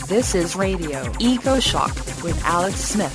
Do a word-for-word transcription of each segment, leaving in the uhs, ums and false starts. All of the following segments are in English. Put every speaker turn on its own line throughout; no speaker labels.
This is Radio Eco Shock with Alex Smith.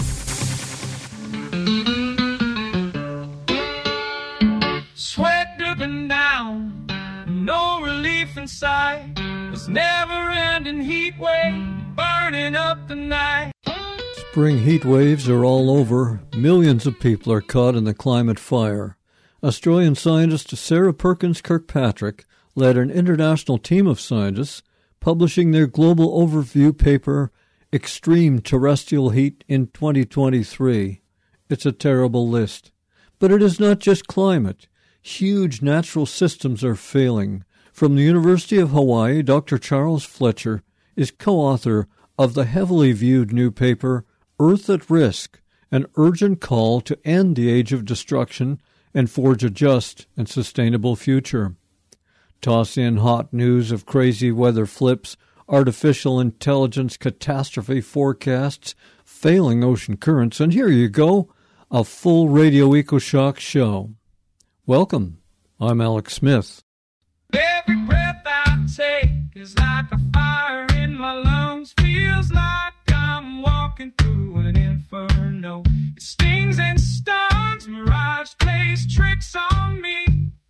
Sweat dripping down, no relief inside. This never-ending heat wave burning up the night.
Spring heat waves are all over. Millions of people are caught in the climate fire. Australian scientist Sarah Perkins Kirkpatrick led an international team of scientists publishing their global overview paper, Extreme Terrestrial Heat in twenty twenty-three. It's a terrible list. But it is not just climate. Huge natural systems are failing. From the University of Hawaii, Doctor Charles Fletcher is co-author of the heavily viewed new paper, Earth at Risk, an urgent call to end the age of destruction and forge a just and sustainable future. Toss in hot news of crazy weather flips, artificial intelligence catastrophe forecasts, failing ocean currents, and here you go, a full Radio EcoShock show. Welcome. I'm Alex Smith.
Every breath I take is like a fire in my lungs. Feels like I'm walking through an inferno. It stings and stuns, mirage plays tricks on me.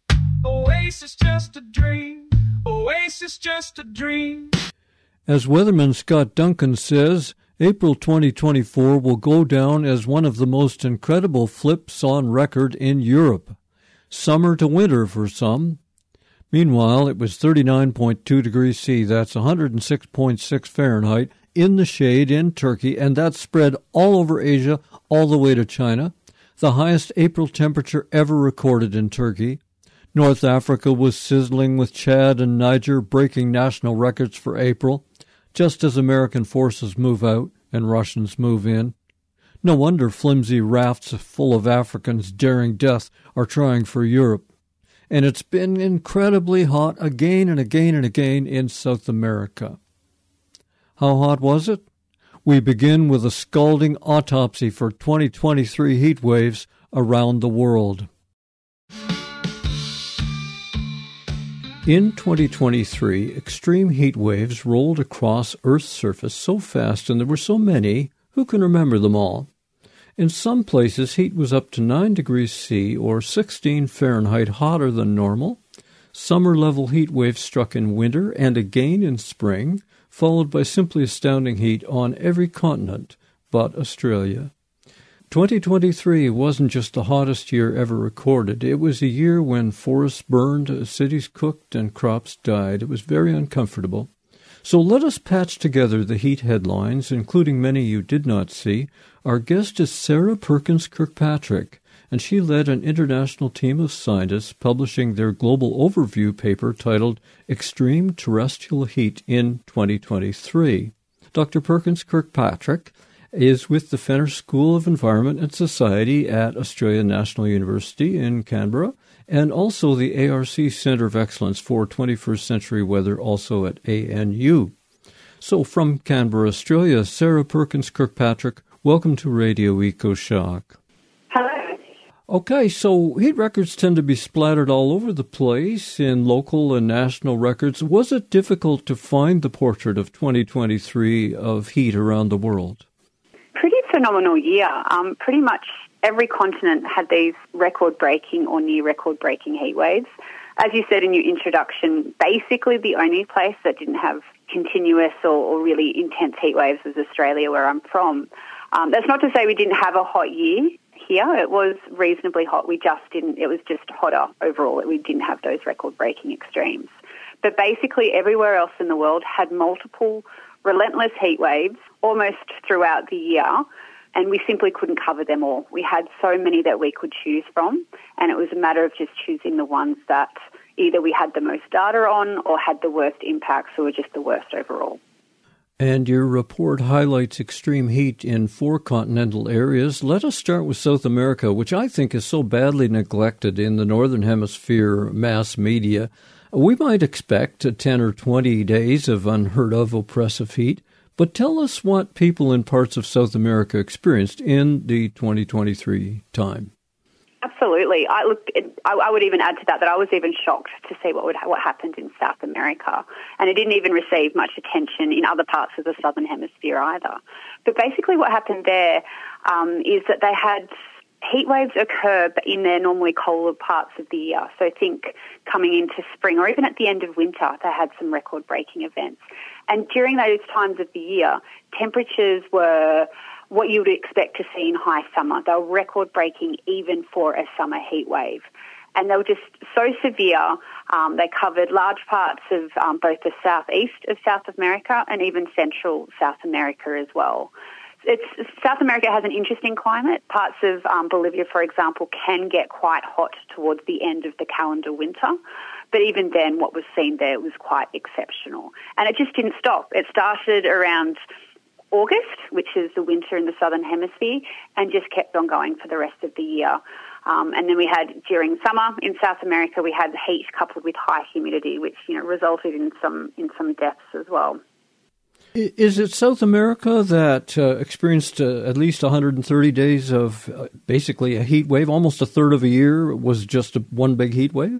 Oasis just a dream, oasis just a dream.
As weatherman Scott Duncan says, April twenty twenty-four will go down as one of the most incredible flips on record in Europe. Summer to winter for some. Meanwhile, it was thirty-nine point two degrees C, that's one hundred six point six Fahrenheit, in the shade in Turkey, and that spread all over Asia, all the way to China. The highest April temperature ever recorded in Turkey. North Africa was sizzling with Chad and Niger breaking national records for April, just as American forces move out and Russians move in. No wonder flimsy rafts full of Africans daring death are trying for Europe. And it's been incredibly hot again and again and again in South America. How hot was it? We begin with a scalding autopsy for twenty twenty-three heat waves around the world. In twenty twenty-three, extreme heat waves rolled across Earth's surface so fast, and there were so many, who can remember them all? In some places, heat was up to nine degrees C, or sixteen Fahrenheit hotter than normal. Summer-level heat waves struck in winter and again in spring, followed by simply astounding heat on every continent but Australia. twenty twenty-three wasn't just the hottest year ever recorded. It was a year when forests burned, cities cooked, and crops died. It was very uncomfortable. So let us patch together the heat headlines, including many you did not see. Our guest is Sarah Perkins Kirkpatrick, and she led an international team of scientists publishing their global overview paper titled Extreme Terrestrial Heat in twenty twenty-three. Doctor Perkins Kirkpatrick is with the Fenner School of Environment and Society at Australian National University in Canberra, and also the A R C Centre of Excellence for twenty-first Century Weather, also at A N U. So from Canberra, Australia, Sarah Perkins Kirkpatrick, welcome to Radio EcoShock.
Hello.
Okay, so heat records tend to be splattered all over the place in local and national records. Was it difficult to find the portrait of twenty twenty-three of heat around the world?
Pretty phenomenal year. Um, pretty much every continent had these record-breaking or near record-breaking heat waves. As you said in your introduction, basically the only place that didn't have continuous or, or really intense heat waves was Australia, where I'm from. Um, that's not to say we didn't have a hot year here. It was reasonably hot. We just didn't, it was just hotter overall. We didn't have those record-breaking extremes. But basically everywhere else in the world had multiple relentless heat waves almost throughout the year, and we simply couldn't cover them all. We had so many that we could choose from, and it was a matter of just choosing the ones that either we had the most data on or had the worst impacts or were just the worst overall.
And your report highlights extreme heat in four continental areas. Let us start with South America, which I think is so badly neglected in the Northern Hemisphere mass media. We might expect ten or twenty days of unheard-of oppressive heat, but tell us what people in parts of South America experienced in the twenty twenty-three time.
Absolutely. I look. I, I would even add to that that I was even shocked to see what would what happened in South America, and it didn't even receive much attention in other parts of the Southern Hemisphere either. But basically, what happened there um, is that they had heat waves occur in their normally colder parts of the year. So think coming into spring or even at the end of winter, they had some record-breaking events. And during those times of the year, temperatures were what you would expect to see in high summer. They were record-breaking even for a summer heat wave. And they were just so severe, um, they covered large parts of um, both the southeast of South America and even central South America as well. It's, South America has an interesting climate. Parts of um, Bolivia, for example, can get quite hot towards the end of the calendar winter. But even then, what was seen there was quite exceptional. And it just didn't stop. It started around August, which is the winter in the Southern Hemisphere, and just kept on going for the rest of the year. Um, and then we had, during summer in South America, we had heat coupled with high humidity, which, you know, resulted in some in some deaths as well.
Is it South America that uh, experienced uh, at least one hundred thirty days of uh, basically a heat wave? Almost a third of a year was just a, one big heat wave?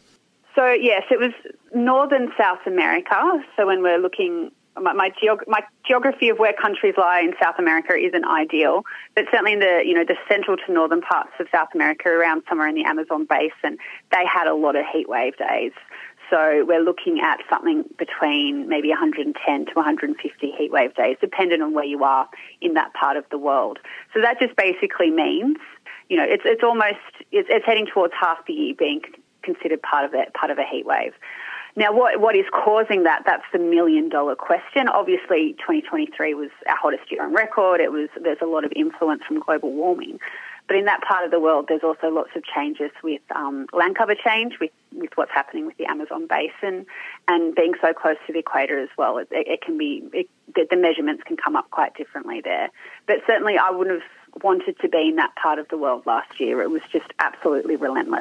So, yes, it was northern South America. So when we're looking, my my, geog- my geography of where countries lie in South America isn't ideal, but certainly in the, you know, the central to northern parts of South America, around somewhere in the Amazon basin, they had a lot of heat wave days. So we're looking at something between maybe one hundred ten to one hundred fifty heat wave days, depending on where you are in that part of the world. So that just basically means, you know, it's it's almost it's, it's heading towards half the year being considered part of it, part of a heat wave. Now, what what is causing that? That's the million dollar question. Obviously, twenty twenty-three was our hottest year on record. It was there's a lot of influence from global warming. But in that part of the world, there's also lots of changes with um, land cover change, with, with what's happening with the Amazon basin, and being so close to the equator as well. It, it can be it, the, the measurements can come up quite differently there. But certainly, I wouldn't have wanted to be in that part of the world last year. It was just absolutely relentless.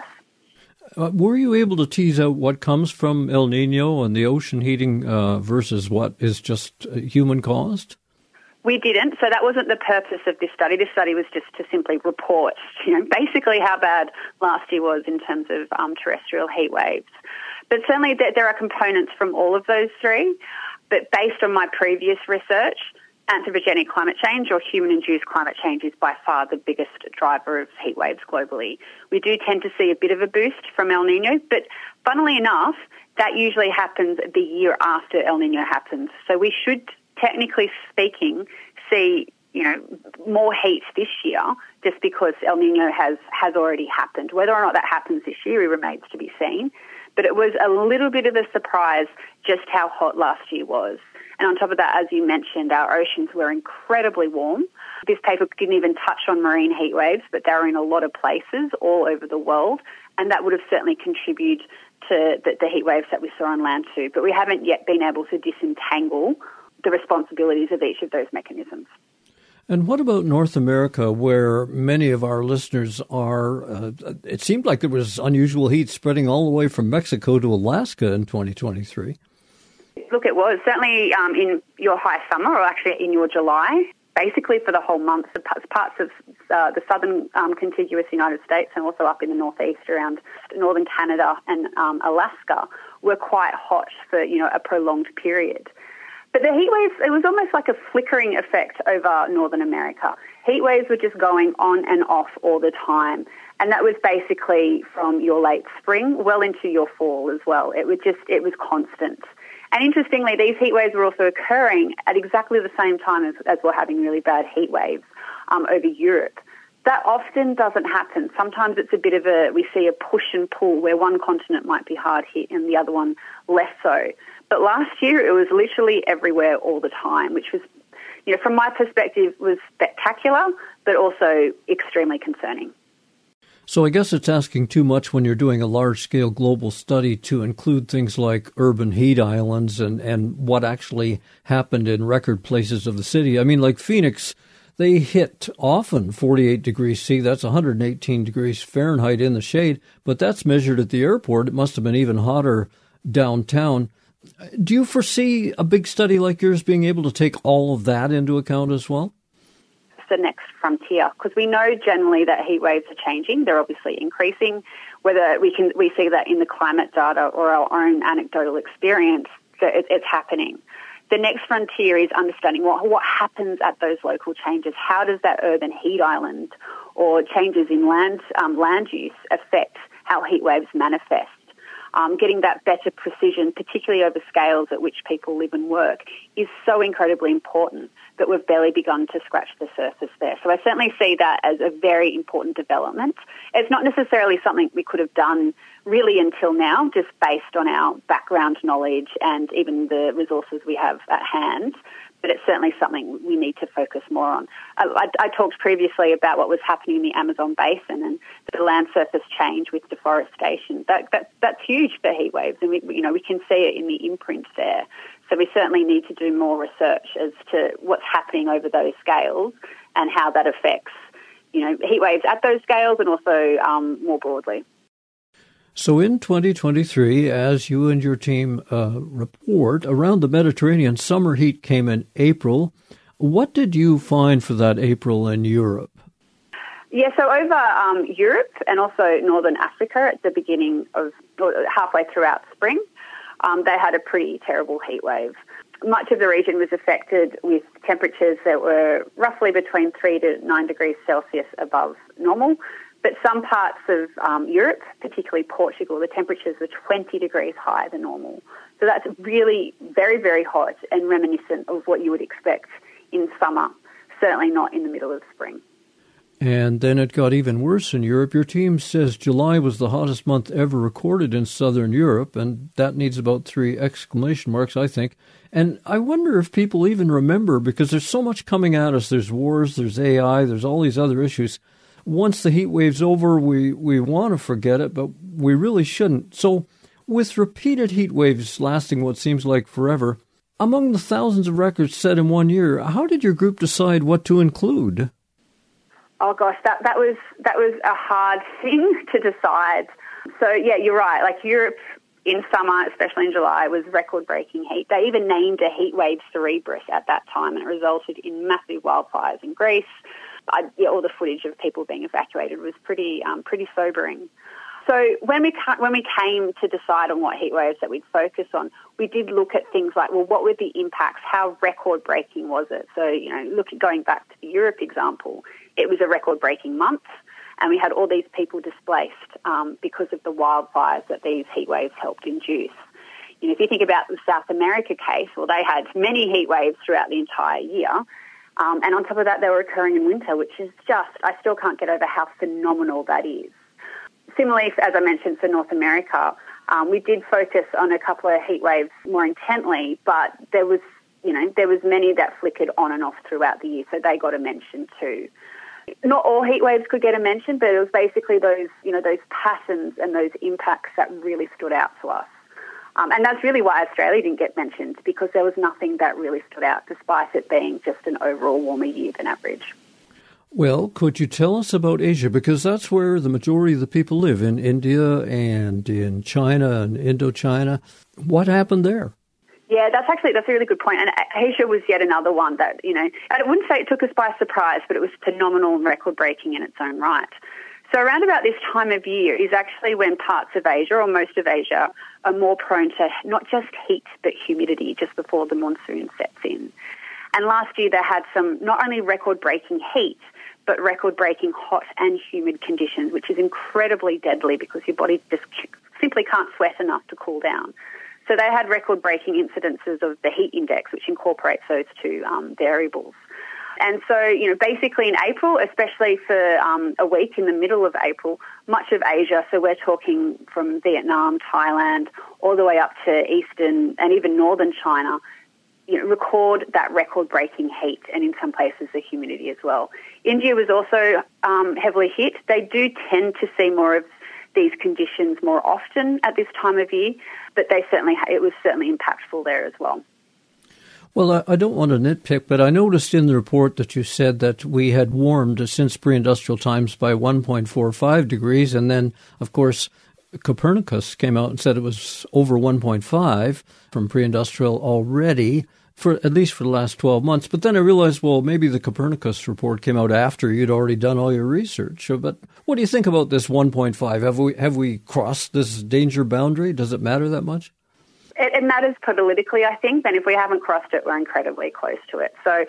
Uh, were you able to tease out what comes from El Nino and the ocean heating uh, versus what is just uh, human caused?
We didn't, so that wasn't the purpose of this study. This study was just to simply report, you know, basically how bad last year was in terms of um, terrestrial heat waves. But certainly there, there are components from all of those three. But based on my previous research, anthropogenic climate change or human-induced climate change is by far the biggest driver of heat waves globally. We do tend to see a bit of a boost from El Nino, but funnily enough, that usually happens the year after El Nino happens. So we should, technically speaking, see, you know, more heat this year just because El Nino has, has already happened. Whether or not that happens this year remains to be seen. But it was a little bit of a surprise just how hot last year was. And on top of that, as you mentioned, our oceans were incredibly warm. This paper didn't even touch on marine heat waves, but they were in a lot of places all over the world, and that would have certainly contributed to the, the heat waves that we saw on land too. But we haven't yet been able to disentangle the responsibilities of each of those mechanisms.
And what about North America, where many of our listeners are? Uh, it seemed like there was unusual heat spreading all the way from Mexico to Alaska in twenty twenty-three.
Look, it was certainly um, in your high summer, or actually in your July, basically for the whole month. Parts of uh, the southern um, contiguous United States and also up in the northeast around northern Canada and um, Alaska were quite hot for, you know, a prolonged period. But the heat waves, it was almost like a flickering effect over Northern America. Heat waves were just going on and off all the time. And that was basically from your late spring well into your fall as well. It was just, it was constant. And interestingly, these heat waves were also occurring at exactly the same time as, as we're having really bad heat waves um, over Europe. That often doesn't happen. Sometimes it's a bit of a, we see a push and pull where one continent might be hard hit and the other one less so. But last year it was literally everywhere all the time, which was, you know, from my perspective was spectacular, but also extremely concerning.
So I guess it's asking too much when you're doing a large-scale global study to include things like urban heat islands and, and what actually happened in record places of the city. I mean, like Phoenix, they hit often forty-eight degrees C. That's one hundred eighteen degrees Fahrenheit in the shade, but that's measured at the airport. It must have been even hotter downtown. Do you foresee a big study like yours being able to take all of that into account as well?
the next frontier? Because we know generally that heat waves are changing. They're obviously increasing. Whether we can we see that in the climate data or our own anecdotal experience, that it, it's happening. The next frontier is understanding what, what happens at those local changes. How does that urban heat island or changes in land um, land use affect how heat waves manifest? Um, getting that better precision, particularly over scales at which people live and work, is so incredibly important that we've barely begun to scratch the surface there. So I certainly see that as a very important development. It's not necessarily something we could have done really until now, just based on our background knowledge and even the resources we have at hand. But it's certainly something we need to focus more on. I, I, I talked previously about what was happening in the Amazon basin and the land surface change with deforestation. That, that that's huge for heat waves, and we you know we can see it in the imprint there. So we certainly need to do more research as to what's happening over those scales and how that affects you know heat waves at those scales and also um, more broadly.
So in twenty twenty-three, as you and your team uh, report, around the Mediterranean, summer heat came in April. What did you find for that April in Europe?
Yeah, so over um, Europe and also Northern Africa at the beginning of, or halfway throughout spring, um, they had a pretty terrible heat wave. Much of the region was affected with temperatures that were roughly between three to nine degrees Celsius above normal. But some parts of um, Europe, particularly Portugal, the temperatures were twenty degrees higher than normal. So that's really very, very hot and reminiscent of what you would expect in summer, certainly not in the middle of spring.
And then it got even worse in Europe. Your team says July was the hottest month ever recorded in southern Europe, and that needs about three exclamation marks, I think. And I wonder if people even remember, because there's so much coming at us. There's wars, there's A I, there's all these other issues. Once the heat wave's over, we, we want to forget it, but we really shouldn't. So with repeated heat waves lasting what seems like forever, among the thousands of records set in one year, how did your group decide what to include?
Oh gosh, that, that was that was a hard thing to decide. So yeah, you're right. Like Europe in summer, especially in July, was record-breaking heat. They even named a heat wave Cerebrus at that time, and it resulted in massive wildfires in Greece. I, yeah, all the footage of people being evacuated was pretty um, pretty sobering. So when we when we came to decide on what heat waves that we'd focus on, we did look at things like, well, what were the impacts? How record-breaking was it? So, you know, look at going back to the Europe example, it was a record-breaking month, and we had all these people displaced um, because of the wildfires that these heat waves helped induce. You know, if you think about the South America case, well, they had many heat waves throughout the entire year. Um, and on top of that, they were occurring in winter, which is just, I still can't get over how phenomenal that is. Similarly, as I mentioned, for North America, um, we did focus on a couple of heat waves more intently, but there was, you know, there was many that flickered on and off throughout the year, so they got a mention too. Not all heat waves could get a mention, but it was basically those, you know, those patterns and those impacts that really stood out to us. Um, and that's really why Australia didn't get mentioned, because there was nothing that really stood out, despite it being just an overall warmer year than average.
Well, could you tell us about Asia? Because that's where the majority of the people live, in India and in China and Indochina. What happened there?
Yeah, that's actually, that's a really good point. And Asia was yet another one that, you know, I wouldn't say it took us by surprise, but it was phenomenal and record-breaking in its own right. So around about this time of year is actually when parts of Asia, or most of Asia, are more prone to not just heat but humidity just before the monsoon sets in. And last year they had some not only record-breaking heat, but record-breaking hot and humid conditions, which is incredibly deadly because your body just simply can't sweat enough to cool down. So they had record-breaking incidences of the heat index, which incorporates those two um, variables. And so, you know, basically in April, especially for um, a week in the middle of April, much of Asia, so we're talking from Vietnam, Thailand, all the way up to eastern and even northern China, you know, record that record-breaking heat, and in some places the humidity as well. India was also um, heavily hit. They do tend to see more of these conditions more often at this time of year, but they certainly it was certainly impactful there as well.
Well, I don't want to nitpick, but I noticed in the report that you said that we had warmed since pre-industrial times by one point four five degrees, and then, of course, Copernicus came out and said it was over one point five from pre-industrial already. for at least for the last twelve months. But then I realized, well, maybe the Copernicus report came out after you'd already done all your research. But what do you think about this one point five? Have we have we crossed this danger boundary? Does it matter that much?
It, it matters politically, I think, and if we haven't crossed it, we're incredibly close to it. So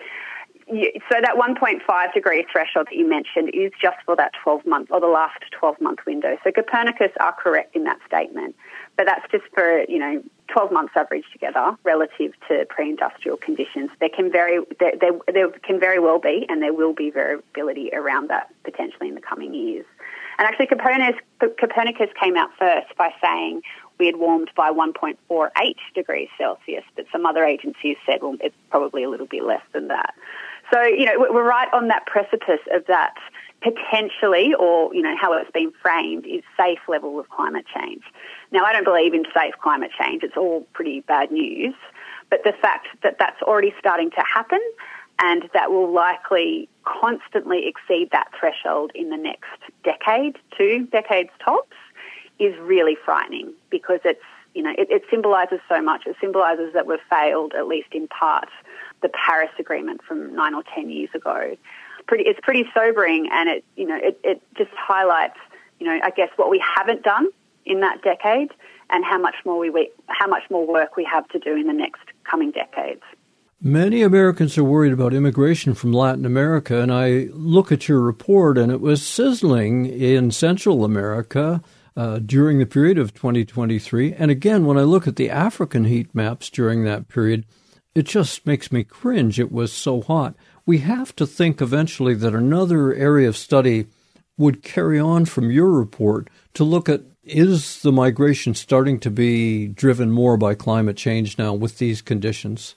So that one point five degree threshold that you mentioned is just for that twelve-month or the last twelve-month window. So Copernicus are correct in that statement, but that's just for, you know, twelve months averaged together relative to pre-industrial conditions. There can very there, there, there can very well be, and there will be variability around that potentially in the coming years. And actually, Copernicus, Copernicus came out first by saying we had warmed by one point four eight degrees Celsius, but some other agencies said, well, it's probably a little bit less than that. So, you know, we're right on that precipice of that potentially, or, you know, how it's been framed, is safe level of climate change. Now, I don't believe in safe climate change. It's all pretty bad news. But the fact that that's already starting to happen and that will likely constantly exceed that threshold in the next decade, two decades tops, is really frightening because it's, you know, it, it symbolises so much. It symbolises that we've failed, at least in part, the Paris Agreement from nine or ten years ago. Pretty, it's pretty sobering, and it, you know, it, it just highlights, you know, I guess what we haven't done in that decade, and how much more we, how much more work we have to do in the next coming decades.
Many Americans are worried about immigration from Latin America, and I look at your report, and it was sizzling in Central America uh, during the period of twenty twenty-three. And again, when I look at the African heat maps during that period, it just makes me cringe. It was so hot. We have to think eventually that another area of study would carry on from your report to look at, is the migration starting to be driven more by climate change now with these conditions?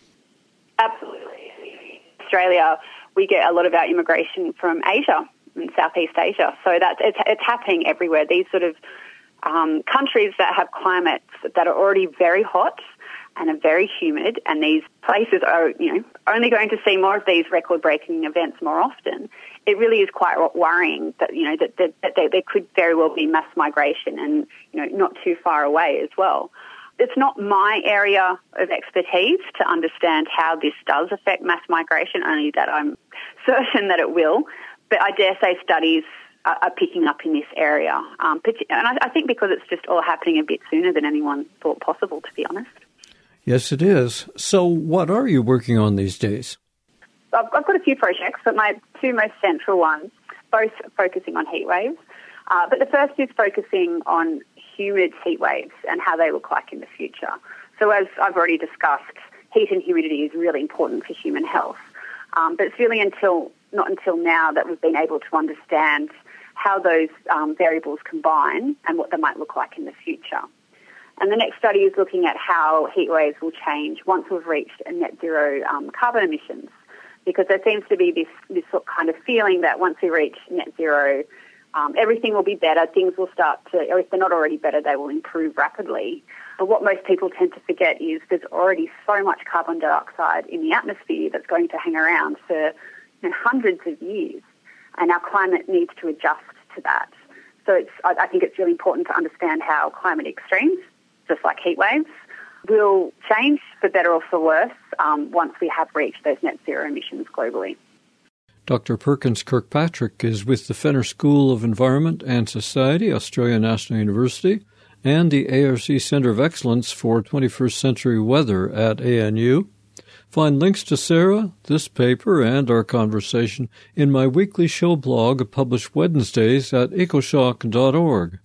Absolutely. Australia, we get a lot of our immigration from Asia and Southeast Asia. So that's, it's, it's happening everywhere. These sort of um, countries that have climates that are already very hot and are very humid, and these places are, you know, only going to see more of these record-breaking events more often. It really is quite worrying that, you know, that, that, that there, there could very well be mass migration, and, you know, not too far away as well. It's not my area of expertise to understand how this does affect mass migration, only that I'm certain that it will. But I dare say studies are, are picking up in this area. Um, and I, I think because it's just all happening a bit sooner than anyone thought possible, to be honest.
Yes, it is. So what are you working on these days?
I've, I've got a few projects, but my two most central ones, both focusing on heat waves. Uh, but the first is focusing on humid heat waves and how they look like in the future. So as I've already discussed, heat and humidity is really important for human health. Um, but it's really until not until now that we've been able to understand how those um, variables combine and what they might look like in the future. And the next study is looking at how heat waves will change once we've reached a net zero um, carbon emissions, because there seems to be this, this sort of kind of feeling that once we reach net zero, um, everything will be better, things will start to, or if they're not already better, they will improve rapidly. But what most people tend to forget is there's already so much carbon dioxide in the atmosphere that's going to hang around for, you know, hundreds of years, and our climate needs to adjust to that. So it's, I, I think it's really important to understand how climate extremes, just like heat waves, will change for better or for worse um, once we have reached those net zero emissions globally.
Doctor Perkins Kirkpatrick is with the Fenner School of Environment and Society, Australia National University, and the A R C Centre of Excellence for twenty-first Century Weather at A N U. Find links to Sarah, this paper, and our conversation in my weekly show blog published Wednesdays at ecoshock dot org.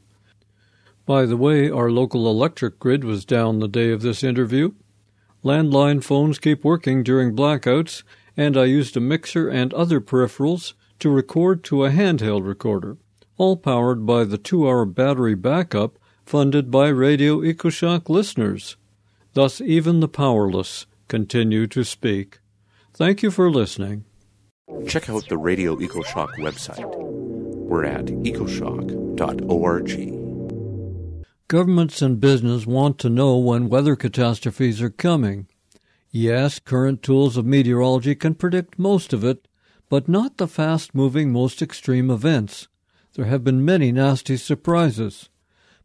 By the way, our local electric grid was down the day of this interview. Landline phones keep working during blackouts, and I used a mixer and other peripherals to record to a handheld recorder, all powered by the two-hour battery backup funded by Radio EcoShock listeners. Thus even the powerless continue to speak. Thank you for listening.
Check out the Radio EcoShock website. We're at ecoshock dot org.
Governments and business want to know when weather catastrophes are coming. Yes, current tools of meteorology can predict most of it, but not the fast-moving, most extreme events. There have been many nasty surprises.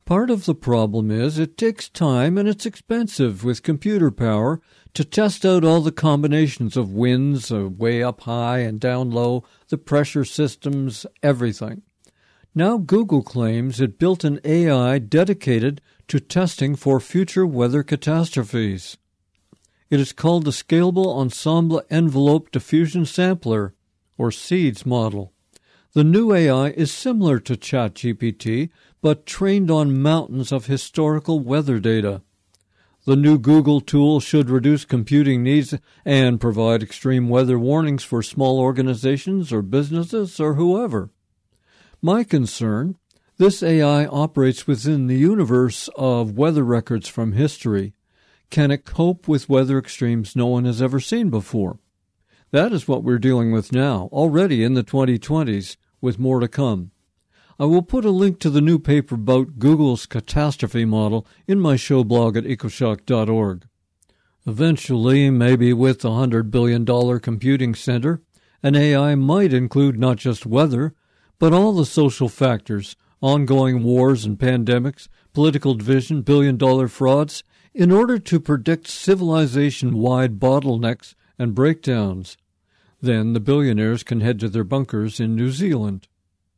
Part of the problem is it takes time and it's expensive with computer power to test out all the combinations of winds, uh, way up high and down low, the pressure systems, everything. Now Google claims it built an A I dedicated to testing for future weather catastrophes. It is called the Scalable Ensemble Envelope Diffusion Sampler, or SEEDS model. The new A I is similar to ChatGPT, but trained on mountains of historical weather data. The new Google tool should reduce computing needs and provide extreme weather warnings for small organizations or businesses or whoever. My concern, this A I operates within the universe of weather records from history. Can it cope with weather extremes no one has ever seen before? That is what we're dealing with now, already in the twenty twenties, with more to come. I will put a link to the new paper about Google's catastrophe model in my show blog at ecoshock dot org. Eventually, maybe with a one hundred billion dollars computing center, an A I might include not just weather, but all the social factors, ongoing wars and pandemics, political division, billion-dollar frauds, in order to predict civilization-wide bottlenecks and breakdowns. Then the billionaires can head to their bunkers in New Zealand.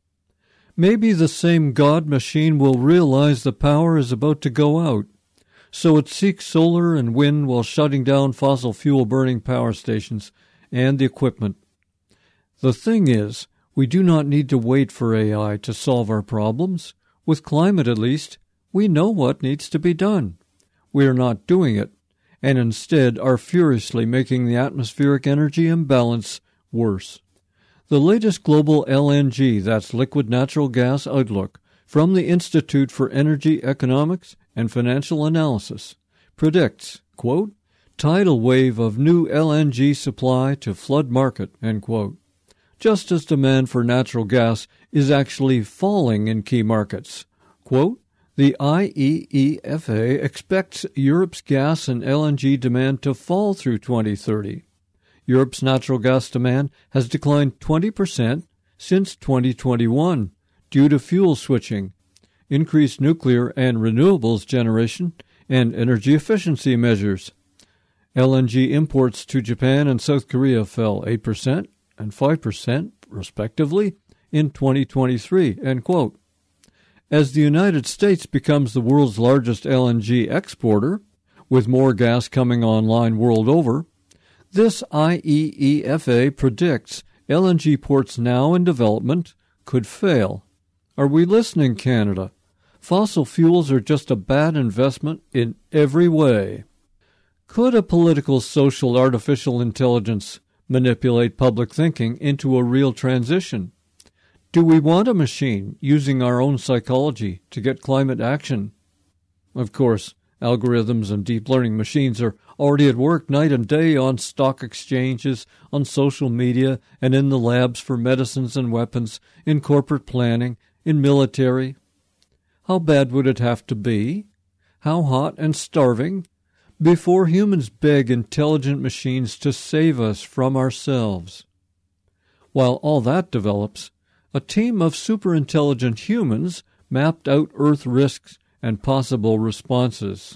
Maybe the same God machine will realize the power is about to go out, so it seeks solar and wind while shutting down fossil fuel-burning power stations and the equipment. The thing is, we do not need to wait for A I to solve our problems. With climate, at least, we know what needs to be done. We are not doing it, and instead are furiously making the atmospheric energy imbalance worse. The latest global L N G, that's liquid natural gas outlook, from the Institute for Energy Economics and Financial Analysis, predicts, quote, tidal wave of new L N G supply to flood market, end quote. Just as demand for natural gas is actually falling in key markets. Quote, the I E E F A expects Europe's gas and L N G demand to fall through twenty thirty. Europe's natural gas demand has declined twenty percent since twenty twenty-one due to fuel switching, increased nuclear and renewables generation, and energy efficiency measures. L N G imports to Japan and South Korea fell eight percent and five percent, respectively, in twenty twenty-three, end quote. As the United States becomes the world's largest L N G exporter, with more gas coming online world over, this I E E F A predicts L N G ports now in development could fail. Are we listening, Canada? Fossil fuels are just a bad investment in every way. Could a political, social, artificial intelligence manipulate public thinking into a real transition? Do we want a machine using our own psychology to get climate action? Of course, algorithms and deep learning machines are already at work night and day on stock exchanges, on social media, and in the labs for medicines and weapons, in corporate planning, in military. How bad would it have to be? How hot and starving? Before humans beg intelligent machines to save us from ourselves. While all that develops, a team of superintelligent humans mapped out Earth risks and possible responses.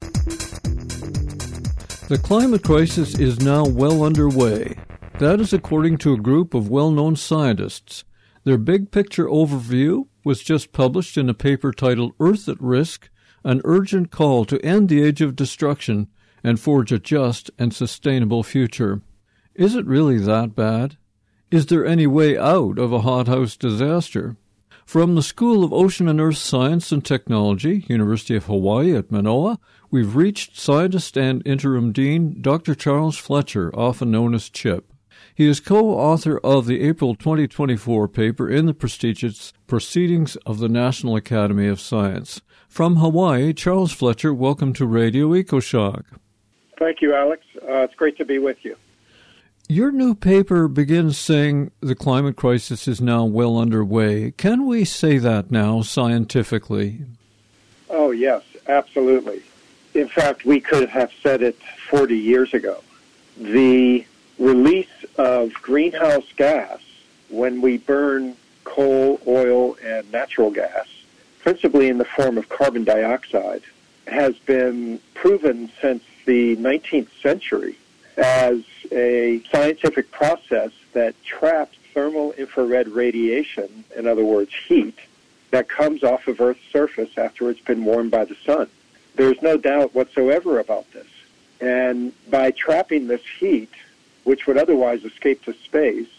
The climate crisis is now well underway. That is according to a group of well-known scientists. Their big picture overview was just published in a paper titled Earth at Risk, an urgent call to end the age of destruction and forge a just and sustainable future. Is it really that bad? Is there any way out of a hothouse disaster? From the School of Ocean and Earth Science and Technology, University of Hawaii at Manoa, we've reached scientist and interim dean Doctor Charles Fletcher, often known as Chip. He is co-author of the April twenty twenty-four paper in the prestigious Proceedings of the National Academy of Science. From Hawaii, Charles Fletcher, welcome to Radio EcoShock.
Thank you, Alex. Uh, it's great to be with you.
Your new paper begins saying the climate crisis is now well underway. Can we say that now scientifically?
Oh, yes, absolutely. In fact, we could have said it forty years ago. The release of greenhouse gas when we burn coal, oil, and natural gas principally in the form of carbon dioxide, has been proven since the nineteenth century as a scientific process that traps thermal infrared radiation, in other words, heat, that comes off of Earth's surface after it's been warmed by the sun. There's no doubt whatsoever about this. And by trapping this heat, which would otherwise escape to space,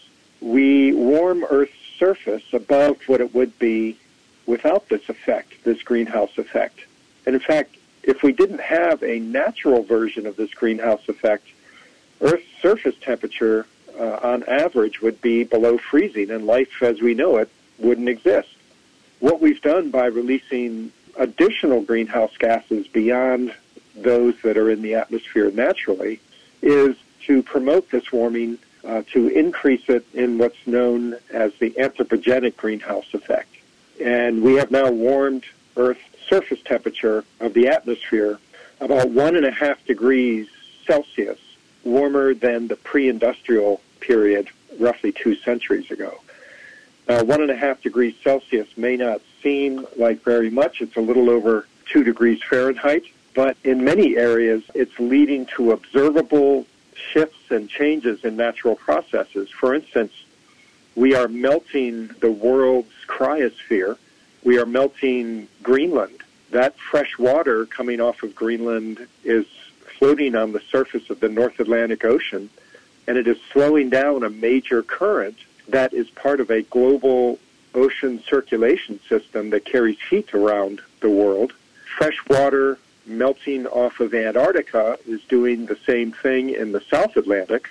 we warm Earth's surface above what it would be without this effect, this greenhouse effect. And in fact, if we didn't have a natural version of this greenhouse effect, Earth's surface temperature, uh, on average, would be below freezing, and life as we know it wouldn't exist. What we've done by releasing additional greenhouse gases beyond those that are in the atmosphere naturally is to promote this warming, uh, to increase it in what's known as the anthropogenic greenhouse effect. And we have now warmed Earth's surface temperature of the atmosphere about one and a half degrees Celsius warmer than the pre-industrial period, roughly two centuries ago. Uh, one and a half degrees Celsius may not seem like very much. It's a little over two degrees Fahrenheit, but in many areas it's leading to observable shifts and changes in natural processes. For instance, we are melting the world's cryosphere. We are melting Greenland. That fresh water coming off of Greenland is floating on the surface of the North Atlantic Ocean, and it is slowing down a major current that is part of a global ocean circulation system that carries heat around the world. Fresh water melting off of Antarctica is doing the same thing in the South Atlantic,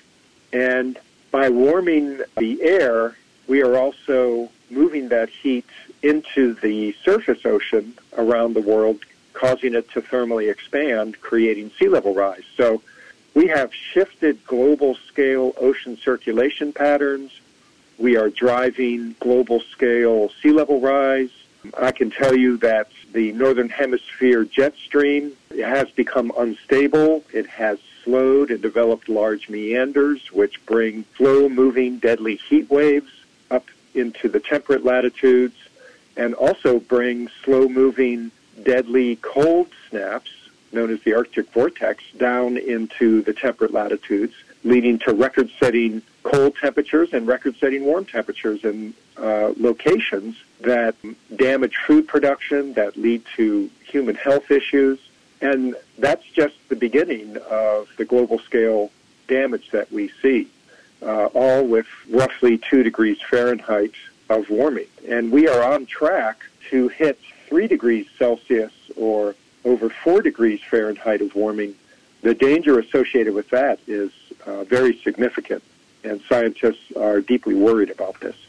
and by warming the air, we are also moving that heat into the surface ocean around the world, causing it to thermally expand, creating sea level rise. So we have shifted global scale ocean circulation patterns. We are driving global scale sea level rise. I can tell you that the Northern Hemisphere jet stream has become unstable. It has slowed and developed large meanders, which bring slow-moving deadly heat waves up into the temperate latitudes, and also bring slow-moving deadly cold snaps, known as the Arctic vortex, down into the temperate latitudes, leading to record-setting cold temperatures and record-setting warm temperatures in uh, locations that damage food production, that lead to human health issues. And that's just the beginning of the global scale damage that we see, uh, all with roughly two degrees Fahrenheit of warming. And we are on track to hit three degrees Celsius or over four degrees Fahrenheit of warming. The danger associated with that is uh, very significant, and scientists are deeply worried about this.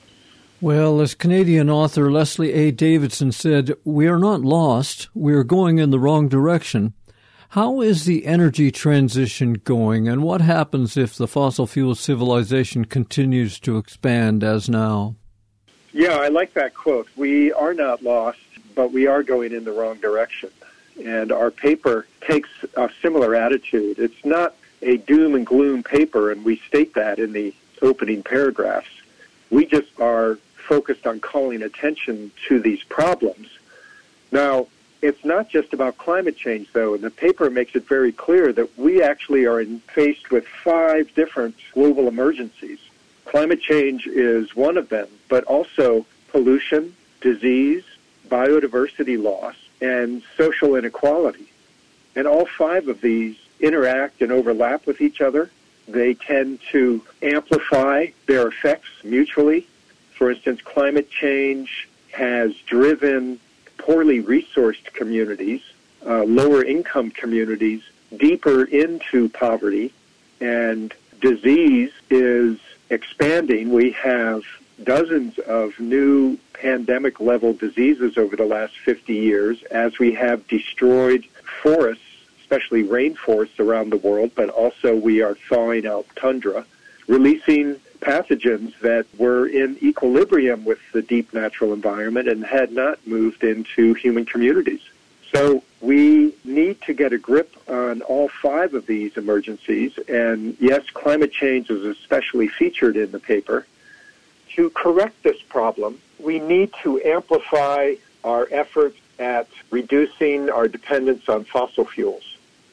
Well, as Canadian author Leslie A. Davidson said, we are not lost, we are going in the wrong direction. How is the energy transition going, and what happens if the fossil fuel civilization continues to expand as now?
Yeah, I like that quote. We are not lost, but we are going in the wrong direction. And our paper takes a similar attitude. It's not a doom and gloom paper, and we state that in the opening paragraphs. We just are focused on calling attention to these problems. Now, it's not just about climate change, though, and the paper makes it very clear that we actually are in, faced with five different global emergencies. Climate change is one of them, but also pollution, disease, biodiversity loss, and social inequality. And all five of these interact and overlap with each other. They tend to amplify their effects mutually. For instance, climate change has driven poorly resourced communities, uh, lower income communities, deeper into poverty, and disease is expanding. We have dozens of new pandemic-level diseases over the last fifty years as we have destroyed forests, especially rainforests around the world, but also we are thawing out tundra, releasing pathogens that were in equilibrium with the deep natural environment and had not moved into human communities. So we need to get a grip on all five of these emergencies, and yes, climate change is especially featured in the paper. To correct this problem, we need to amplify our efforts at reducing our dependence on fossil fuels.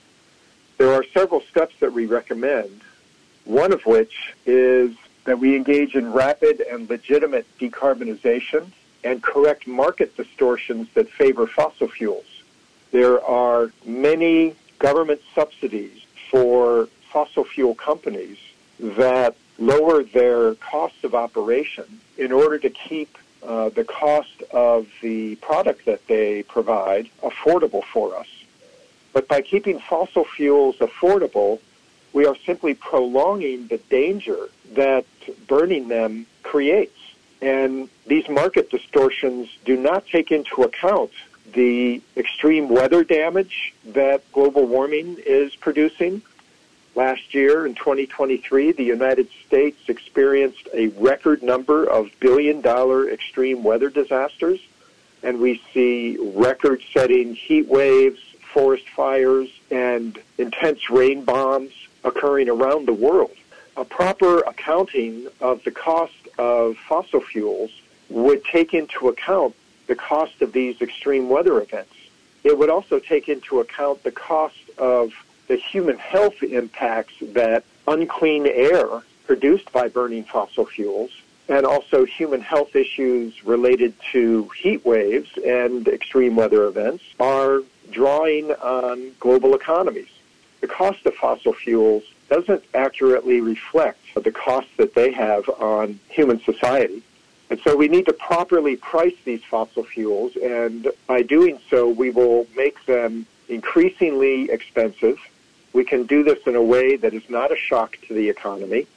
There are several steps that we recommend, one of which is that we engage in rapid and legitimate decarbonization and correct market distortions that favor fossil fuels. There are many government subsidies for fossil fuel companies that lower their costs of operation in order to keep uh, the cost of the product that they provide affordable for us. But by keeping fossil fuels affordable, we are simply prolonging the danger that burning them creates. And these market distortions do not take into account the extreme weather damage that global warming is producing. Last year, in twenty twenty-three, the United States experienced a record number of billion-dollar extreme weather disasters, and we see record-setting heat waves, forest fires, and intense rain bombs occurring around the world. A proper accounting of the cost of fossil fuels would take into account the cost of these extreme weather events. It would also take into account the cost of the human health impacts that unclean air produced by burning fossil fuels, and also human health issues related to heat waves and extreme weather events are drawing on global economies. The cost of fossil fuels doesn't accurately reflect the costs that they have on human society. And so we need to properly price these fossil fuels, and by doing so, we will make them increasingly expensive. We can do this in a way that is not a shock to the economy,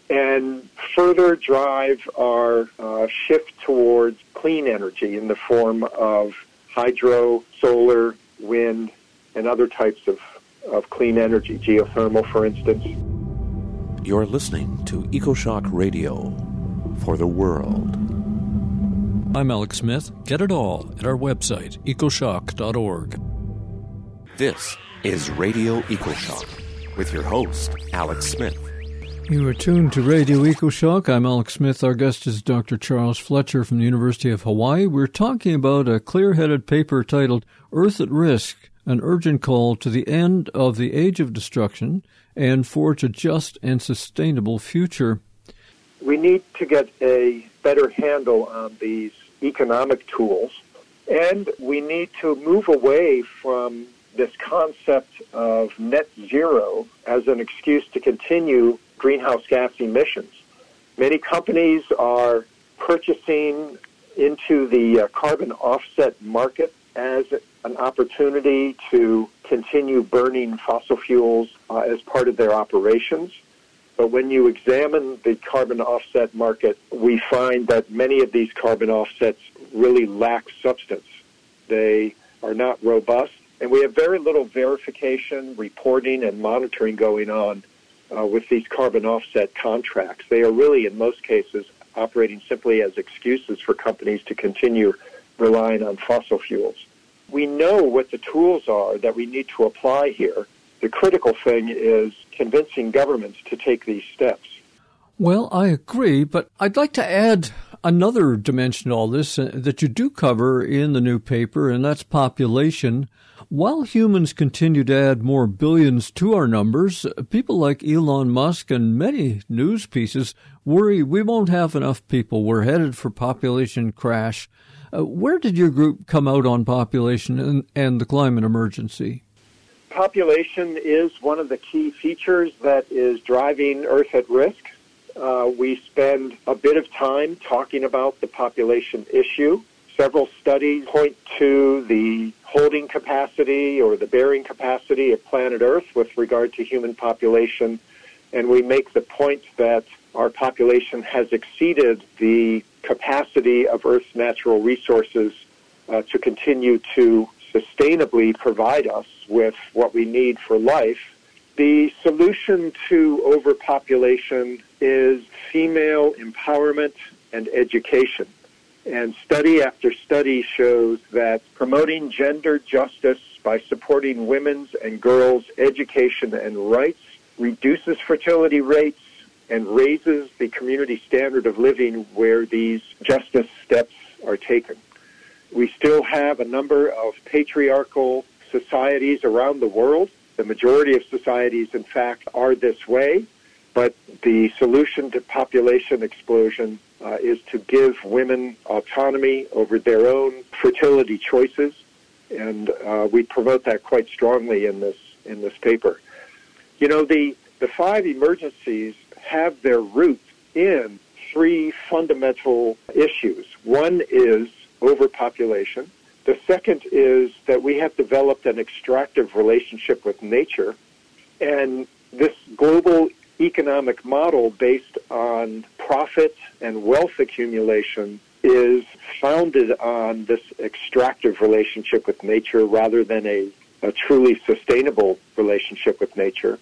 and further drive our uh, shift towards clean energy in the form of hydro, solar, wind, and other types of, of clean energy, geothermal, for instance.
You're listening to EcoShock Radio for the world.
I'm Alex Smith. Get it all at our website, ecoshock dot org.
This is Radio EcoShock with your host, Alex Smith.
You are tuned to Radio EcoShock. I'm Alex Smith. Our guest is Doctor Charles Fletcher from the University of Hawaii. We're talking about a clear-headed paper titled Earth at Risk, an urgent call to the end of the age of destruction and forge a just and sustainable future.
We need to get a better handle on these economic tools, and we need to move away from this concept of net zero as an excuse to continue greenhouse gas emissions. Many companies are purchasing into the uh, carbon offset market as an opportunity to continue burning fossil fuels uh, as part of their operations. But when you examine the carbon offset market, we find that many of these carbon offsets really lack substance. They are not robust, and we have very little verification, reporting, and monitoring going on uh, with these carbon offset contracts. They are really, in most cases, operating simply as excuses for companies to continue relying on fossil fuels. We know what the tools are that we need to apply here. The critical thing is convincing governments to take these steps.
Well, I agree, but I'd like to add another dimension to all this uh, that you do cover in the new paper, and that's population. While humans continue to add more billions to our numbers, people like Elon Musk and many news pieces worry we won't have enough people. We're headed for population crash. Uh, where did your group come out on population and, and the climate emergency?
Population is one of the key features that is driving Earth at risk. Uh, we spend a bit of time talking about the population issue. Several studies point to the holding capacity or the bearing capacity of planet Earth with regard to human population, and we make the point that our population has exceeded the capacity of Earth's natural resources uh, to continue to sustainably provide us with what we need for life. The solution to overpopulation is female empowerment and education. And study after study shows that promoting gender justice by supporting women's and girls' education and rights reduces fertility rates and raises the community standard of living where these justice steps are taken. We still have a number of patriarchal societies around the world. The majority of societies, in fact, are this way. But the solution to population explosion uh, is to give women autonomy over their own fertility choices, and uh, we promote that quite strongly in this in this paper. You know, the the five emergencies have their roots in three fundamental issues. One is overpopulation. The second is that we have developed an extractive relationship with nature, and this global economic model based on profit and wealth accumulation is founded on this extractive relationship with nature rather than a, a truly sustainable relationship with nature.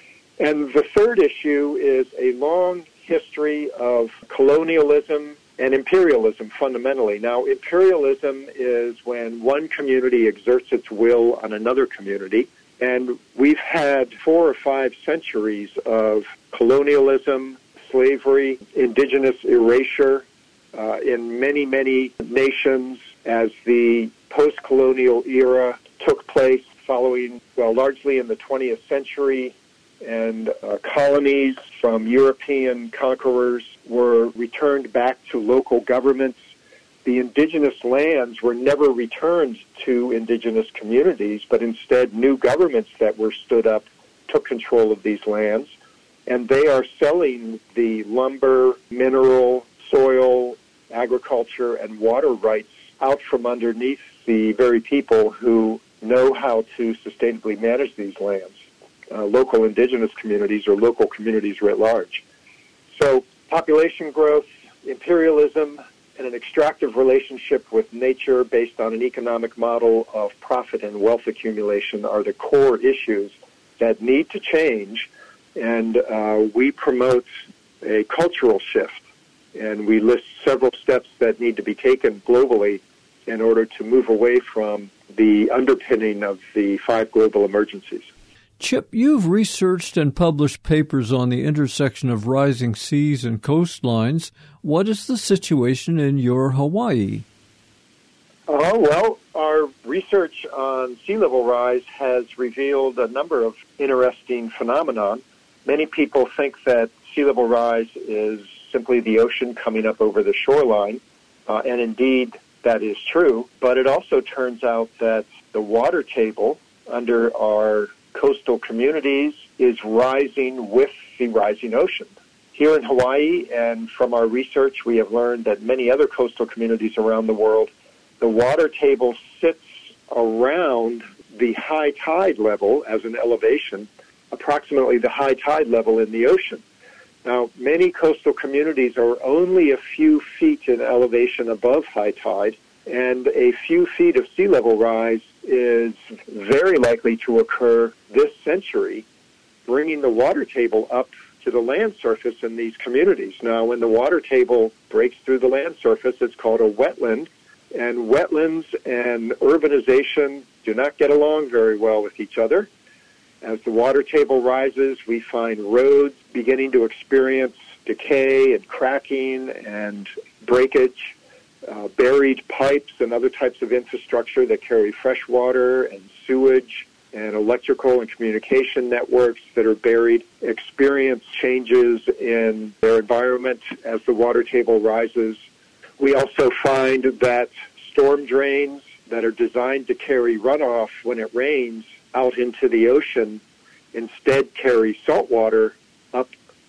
And the third issue is a long history of colonialism and imperialism fundamentally. Now, imperialism is when one community exerts its will on another community. And we've had four or five centuries of colonialism, slavery, indigenous erasure uh, in many, many nations as the post-colonial era took place following, well, largely in the twentieth century. And uh, colonies from European conquerors were returned back to local governments. The indigenous lands were never returned to indigenous communities, but instead new governments that were stood up took control of these lands, and they are selling the lumber, mineral, soil, agriculture, and water rights out from underneath the very people who know how to sustainably manage these lands, uh, local indigenous communities or local communities writ large. So population growth, imperialism, and an extractive relationship with nature based on an economic model of profit and wealth accumulation are the core issues that need to change, and uh, we promote a cultural shift, and we list several steps that need to be taken globally in order to move away from the underpinning of the five global emergencies.
Chip, you've researched and published papers on the intersection of rising seas and coastlines. What is the situation in your Hawaii?
Oh, well, our research on sea level rise has revealed a number of interesting phenomena. Many people think that sea level rise is simply the ocean coming up over the shoreline, uh, and indeed that is true, but it also turns out that the water table under our coastal communities is rising with the rising ocean. Here in Hawaii, and from our research, we have learned that many other coastal communities around the world, the water table sits around the high tide level as an elevation, approximately the high tide level in the ocean. Now, many coastal communities are only a few feet in elevation above high tide, and a few feet of sea level rise is very likely to occur this century, bringing the water table up to the land surface in these communities. Now, when the water table breaks through the land surface, it's called a wetland, and wetlands and urbanization do not get along very well with each other. As the water table rises, we find roads beginning to experience decay and cracking and breakage, uh, buried pipes and other types of infrastructure that carry fresh water and sewage and electrical and communication networks that are buried experience changes in their environment as the water table rises. We also find that storm drains that are designed to carry runoff when it rains out into the ocean instead carry salt water up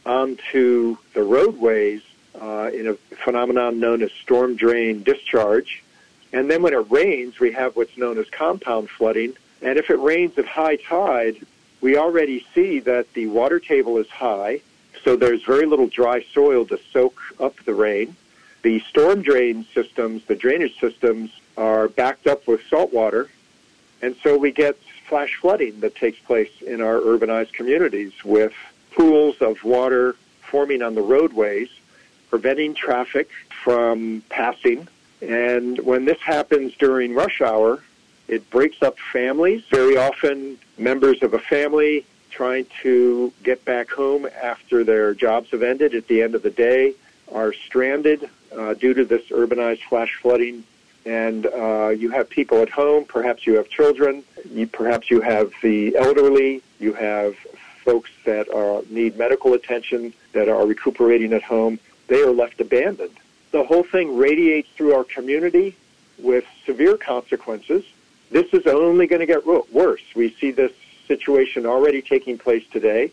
onto the roadways uh, in a phenomenon known as storm drain discharge. And then when it rains, we have what's known as compound flooding. And if it rains at high tide, we already see that the water table is high, so there's very little dry soil to soak up the rain. The storm drain systems, the drainage systems, are backed up with salt water, and so we get flash flooding that takes place in our urbanized communities with pools of water forming on the roadways, preventing traffic from passing. And when this happens during rush hour, it breaks up families. Very often, members of a family trying to get back home after their jobs have ended at the end of the day are stranded uh, due to this urbanized flash flooding. and uh, you have people at home, perhaps you have children, you, perhaps you have the elderly, you have folks that are, need medical attention that are recuperating at home, they are left abandoned. The whole thing radiates through our community with severe consequences. This is only going to get worse. We see this situation already taking place today.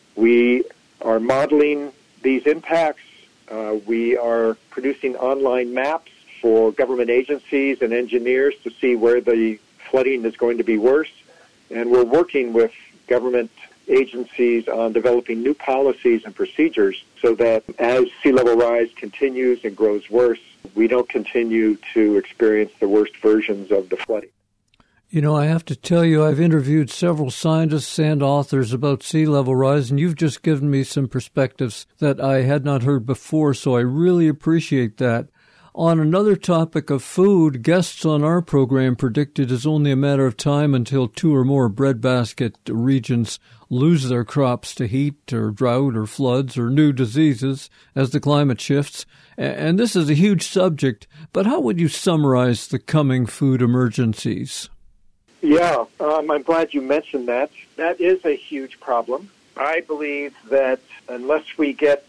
We are modeling these impacts. Uh, we are producing online maps for government agencies and engineers to see where the flooding is going to be worse. And we're working with government agencies on developing new policies and procedures so that as sea level rise continues and grows worse, we don't continue to experience the worst versions of the flooding.
You know, I have to tell you, I've interviewed several scientists and authors about sea level rise, and you've just given me some perspectives that I had not heard before, so I really appreciate that. On another topic of food, guests on our program predicted it's only a matter of time until two or more breadbasket regions lose their crops to heat or drought or floods or new diseases as the climate shifts. And this is a huge subject, but how would you summarize the coming food emergencies?
Yeah, um, I'm glad you mentioned that. That is a huge problem. I believe that unless we get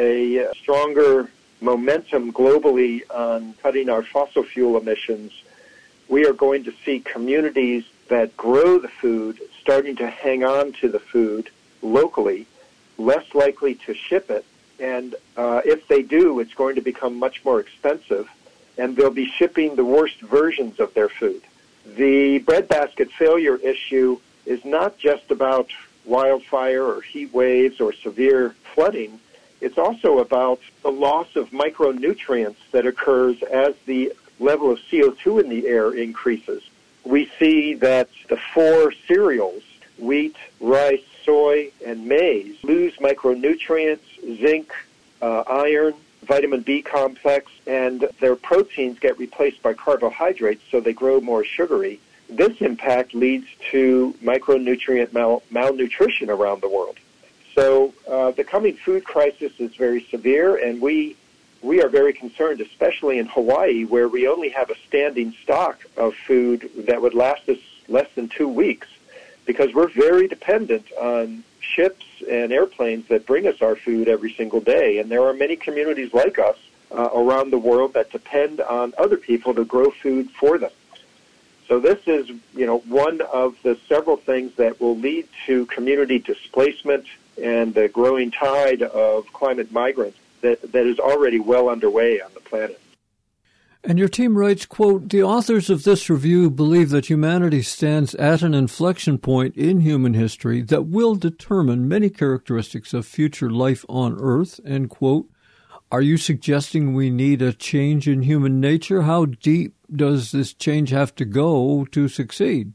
a stronger momentum globally on cutting our fossil fuel emissions, we are going to see communities that grow the food starting to hang on to the food locally, less likely to ship it. And uh, if they do, it's going to become much more expensive, and they'll be shipping the worst versions of their food. The breadbasket failure issue is not just about wildfire or heat waves or severe flooding. It's also about the loss of micronutrients that occurs as the level of C O two in the air increases. We see that the four cereals, wheat, rice, soy, and maize, lose micronutrients, zinc, uh, iron, vitamin B complex, and their proteins get replaced by carbohydrates, so they grow more sugary. This impact leads to micronutrient mal- malnutrition around the world. So uh, the coming food crisis is very severe, and we we are very concerned, especially in Hawaii, where we only have a standing stock of food that would last us less than two weeks, because we're very dependent on ships and airplanes that bring us our food every single day. And there are many communities like us uh, around the world that depend on other people to grow food for them. So this is, you know, one of the several things that will lead to community displacement and the growing tide of climate migrants that, that is already well underway on the planet.
And your team writes, quote, the authors of this review believe that humanity stands at an inflection point in human history that will determine many characteristics of future life on Earth, end quote. Are you suggesting we need a change in human nature? How deep does this change have to go to succeed?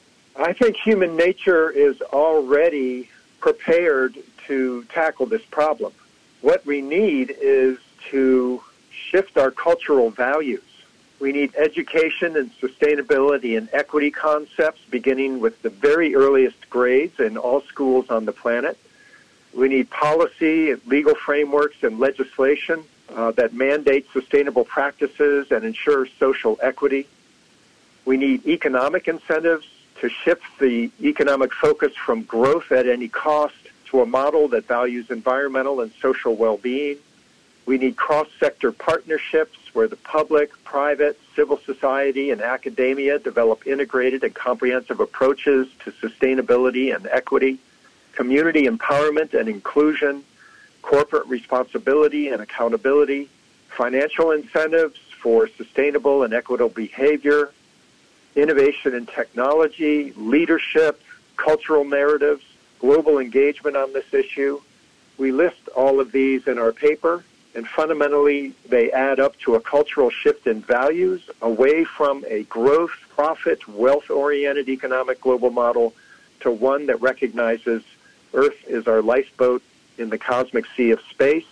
I think human nature is already prepared to tackle this problem. What we need is to shift our cultural values. We need education and sustainability and equity concepts beginning with the very earliest grades in all schools on the planet. We need policy, legal frameworks, and legislation uh, that mandate sustainable practices and ensure social equity. We need economic incentives to shift the economic focus from growth at any cost to a model that values environmental and social well-being. We need cross-sector partnerships where the public, private, civil society, and academia develop integrated and comprehensive approaches to sustainability and equity, community empowerment and inclusion, corporate responsibility and accountability, financial incentives for sustainable and equitable behavior, innovation and technology, leadership, cultural narratives, global engagement on this issue. We list all of these in our paper. And fundamentally, they add up to a cultural shift in values away from a growth, profit, wealth-oriented economic global model to one that recognizes Earth is our lifeboat in the cosmic sea of space.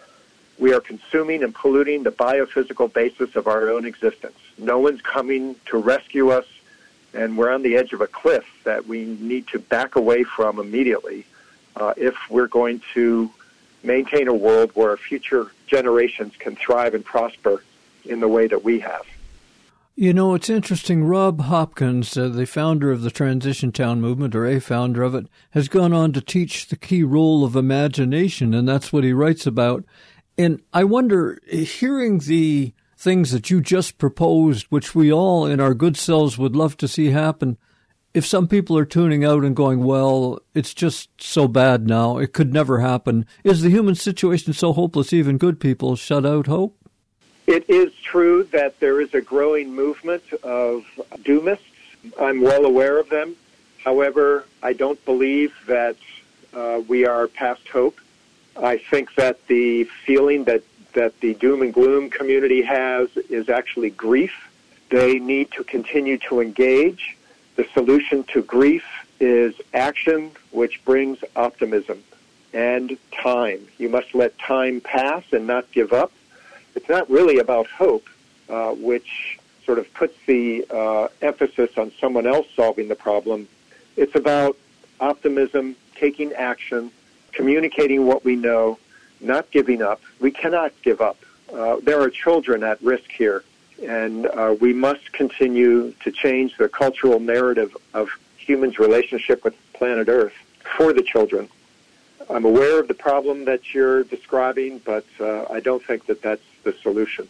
We are consuming and polluting the biophysical basis of our own existence. No one's coming to rescue us, and we're on the edge of a cliff that we need to back away from immediately uh, if we're going to maintain a world where future generations can thrive and prosper in the way that we have.
You know, it's interesting. Rob Hopkins, uh, the founder of the Transition Town movement, or a founder of it, has gone on to teach the key role of imagination, and that's what he writes about. And I wonder, hearing the things that you just proposed, which we all in our good selves would love to see happen, if some people are tuning out and going, well, it's just so bad now, it could never happen, is the human situation so hopeless even good people shut out hope?
It is true that there is a growing movement of doomists. I'm well aware of them. However, I don't believe that uh, we are past hope. I think that the feeling that, that the doom and gloom community has is actually grief. They need to continue to engage. The solution to grief is action, which brings optimism and time. You must let time pass and not give up. It's not really about hope, uh, which sort of puts the uh, emphasis on someone else solving the problem. It's about optimism, taking action, communicating what we know, not giving up. We cannot give up. Uh, there are children at risk here, and uh, we must continue to change the cultural narrative of humans' relationship with planet Earth for the children. I'm aware of the problem that you're describing, but uh, I don't think that that's the solution.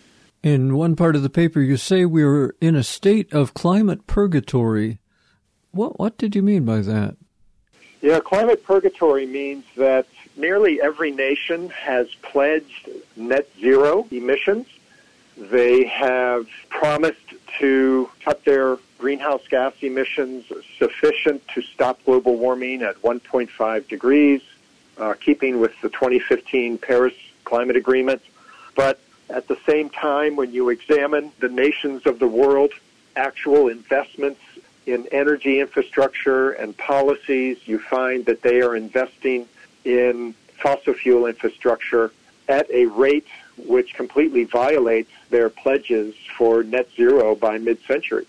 In one part of the paper, you say we're in a state of climate purgatory. What what did you mean by that?
Yeah, climate purgatory means that nearly every nation has pledged net zero emissions. They have promised to cut their greenhouse gas emissions sufficient to stop global warming at one point five degrees, uh, keeping with the twenty fifteen Paris Climate Agreement. But at the same time, when you examine the nations of the world, actual investments in energy infrastructure and policies, you find that they are investing in fossil fuel infrastructure at a rate which completely violates their pledges for net zero by mid-century.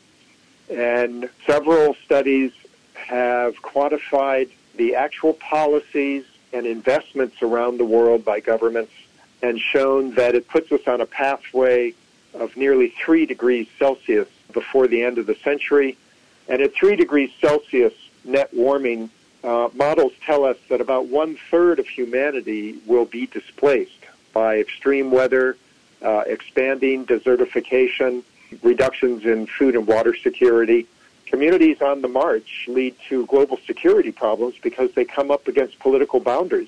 And several studies have quantified the actual policies and investments around the world by governments and shown that it puts us on a pathway of nearly three degrees Celsius before the end of the century. And at three degrees Celsius net warming, uh, models tell us that about one-third of humanity will be displaced by extreme weather, uh, expanding desertification, reductions in food and water security. Communities on the march lead to global security problems because they come up against political boundaries.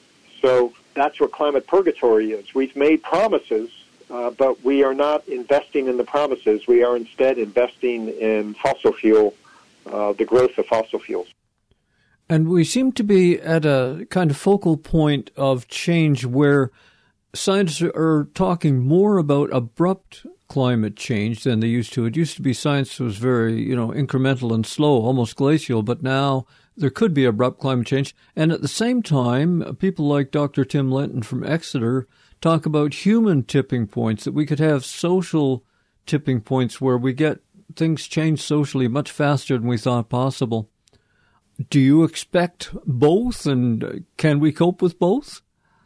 So that's what climate purgatory is. We've made promises, uh, but we are not investing in the promises. We are instead investing in fossil fuel, uh, the growth of fossil fuels.
And we seem to be at a kind of focal point of change where scientists are talking more about abrupt climate change than they used to. It used to be science was very, you know, incremental and slow, almost glacial, but now there could be abrupt climate change. And at the same time, people like Doctor Tim Lenton from Exeter talk about human tipping points, that we could have social tipping points where we get things change socially much faster than we thought possible. Do you expect both, and can we cope with both?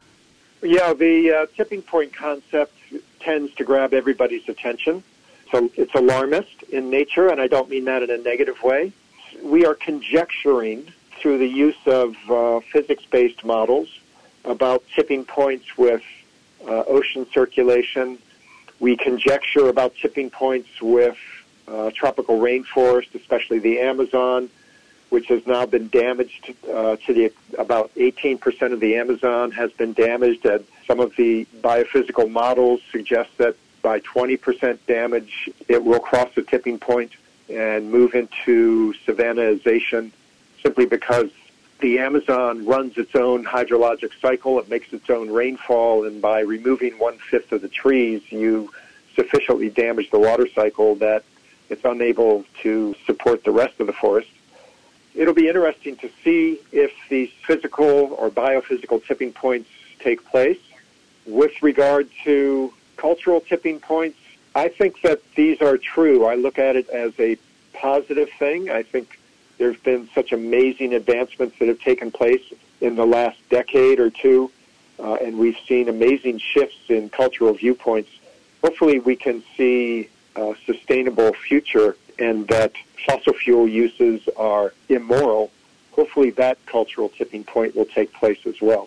Yeah, the uh, tipping point concept tends to grab everybody's attention. So it's alarmist in nature, and I don't mean that in a negative way. We are conjecturing through the use of uh, physics-based models about tipping points with uh, ocean circulation. We conjecture about tipping points with uh, tropical rainforest, especially the Amazon, which has now been damaged uh, to the about eighteen percent of the Amazon has been damaged. And some of the biophysical models suggest that by twenty percent damage, it will cross the tipping point and move into savannahization, simply because the Amazon runs its own hydrologic cycle. It makes its own rainfall, and by removing one-fifth of the trees, you sufficiently damage the water cycle that it's unable to support the rest of the forest. It'll be interesting to see if these physical or biophysical tipping points take place. With regard to cultural tipping points, I think that these are true. I look at it as a positive thing. I think there's been such amazing advancements that have taken place in the last decade or two, uh, and we've seen amazing shifts in cultural viewpoints. Hopefully we can see uh, sustainable future and that fossil fuel uses are immoral, hopefully that cultural tipping point will take place as well.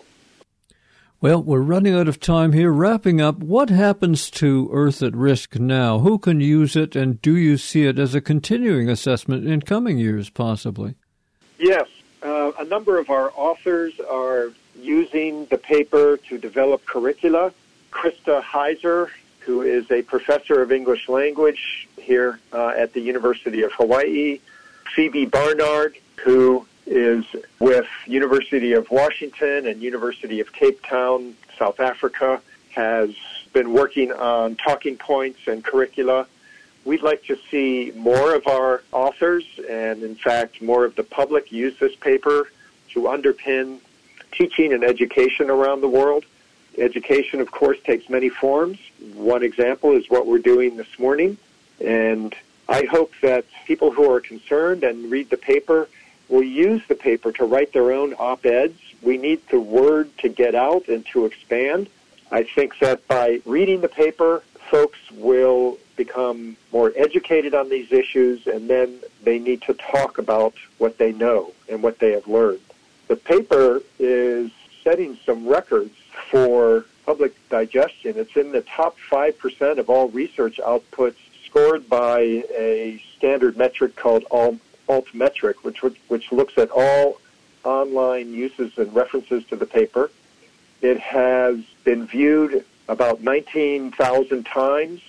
Well, we're running out of time here. Wrapping up, what happens to Earth at Risk now? Who can use it, and do you see it as a continuing assessment in coming years, possibly?
Yes. Uh, a number of our authors are using the paper to develop curricula. Krista Heiser, who is a professor of English language here uh, at the University of Hawaii. Phoebe Barnard, who is with University of Washington and University of Cape Town, South Africa, has been working on talking points and curricula. We'd like to see more of our authors and, in fact, more of the public use this paper to underpin teaching and education around the world. Education, of course, takes many forms. One example is what we're doing this morning. And I hope that people who are concerned and read the paper will use the paper to write their own op-eds. We need the word to get out and to expand. I think that by reading the paper, folks will become more educated on these issues, and then they need to talk about what they know and what they have learned. The paper is setting some records for public digestion. It's in the top five percent of all research outputs scored by a standard metric called Altmetric, which which looks at all online uses and references to the paper. It has been viewed about nineteen thousand times,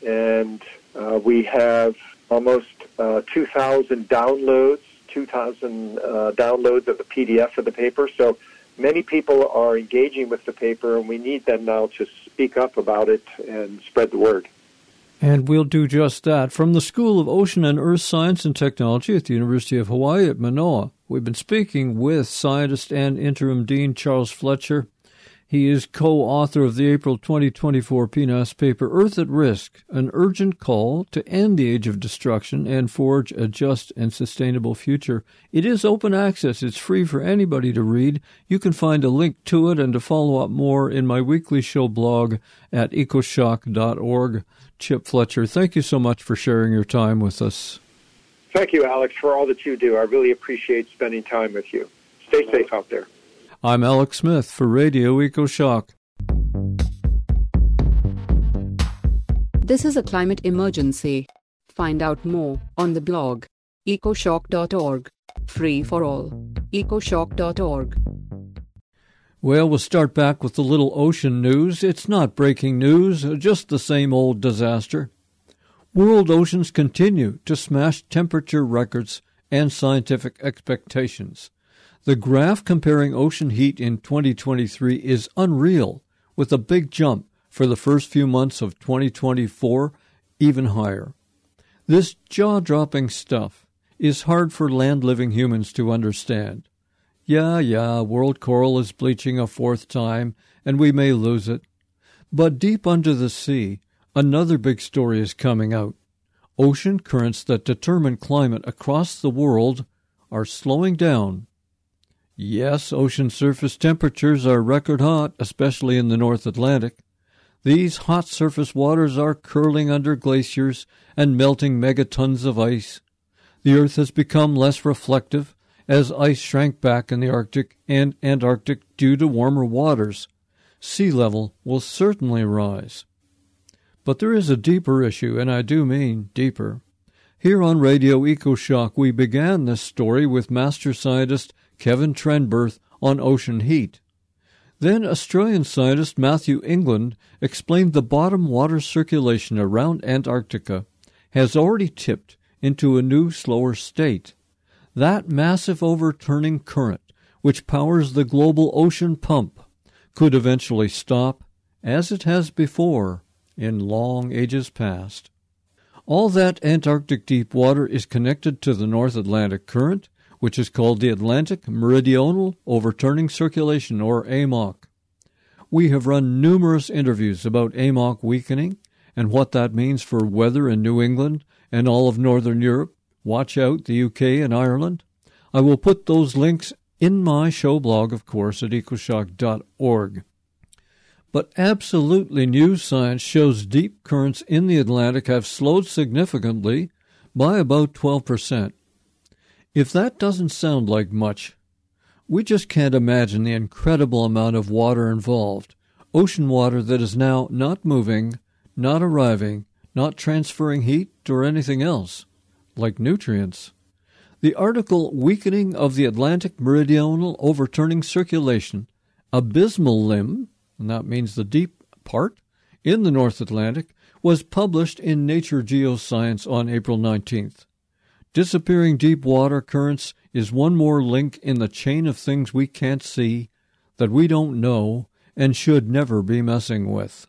and uh, we have almost uh, two thousand downloads, two thousand uh, downloads of the P D F of the paper. So many people are engaging with the paper, and we need them now to speak up about it and spread the word.
And we'll do just that. From the School of Ocean and Earth Science and Technology at the University of Hawaii at Manoa, we've been speaking with scientist and interim dean Charles Fletcher. He is co-author of the April twenty twenty-four P N A S paper, Earth at Risk, an urgent call to end the age of destruction and forge a just and sustainable future. It is open access. It's free for anybody to read. You can find a link to it and to follow up more in my weekly show blog at ecoshock dot org. Chip Fletcher, thank you so much for sharing your time with us.
Thank you, Alex, for all that you do. I really appreciate spending time with you. Stay safe out there.
I'm Alex Smith for Radio EcoShock.
This is a climate emergency. Find out more on the blog ecoshock dot org. Free for all. ecoshock dot org.
Well, we'll start back with the little ocean news. It's not breaking news, just the same old disaster. World oceans continue to smash temperature records and scientific expectations. The graph comparing ocean heat in twenty twenty-three is unreal, with a big jump for the first few months of twenty twenty-four, even higher. This jaw-dropping stuff is hard for land-living humans to understand. Yeah, yeah, world coral is bleaching a fourth time, and we may lose it. But deep under the sea, another big story is coming out. Ocean currents that determine climate across the world are slowing down. Yes, ocean surface temperatures are record hot, especially in the North Atlantic. These hot surface waters are curling under glaciers and melting megatons of ice. The Earth has become less reflective as ice shrank back in the Arctic and Antarctic due to warmer waters. Sea level will certainly rise. But there is a deeper issue, and I do mean deeper. Here on Radio EcoShock, we began this story with master scientist Kevin Trenberth on ocean heat. Then Australian scientist Matthew England explained the bottom water circulation around Antarctica has already tipped into a new, slower state. That massive overturning current, which powers the global ocean pump, could eventually stop, as it has before in long ages past. All that Antarctic deep water is connected to the North Atlantic Current, which is called the Atlantic Meridional Overturning Circulation, or A M O C. We have run numerous interviews about A M O C weakening and what that means for weather in New England and all of Northern Europe. Watch out, the U K and Ireland. I will put those links in my show blog, of course, at ecoshock dot org. But absolutely new science shows deep currents in the Atlantic have slowed significantly by about twelve percent. If that doesn't sound like much, we just can't imagine the incredible amount of water involved. Ocean water that is now not moving, not arriving, not transferring heat or anything else, like nutrients. The article Weakening of the Atlantic Meridional Overturning Circulation, Abysmal Limb, and that means the deep part, in the North Atlantic, was published in Nature Geoscience on April nineteenth. Disappearing deep water currents is one more link in the chain of things we can't see, that we don't know, and should never be messing with.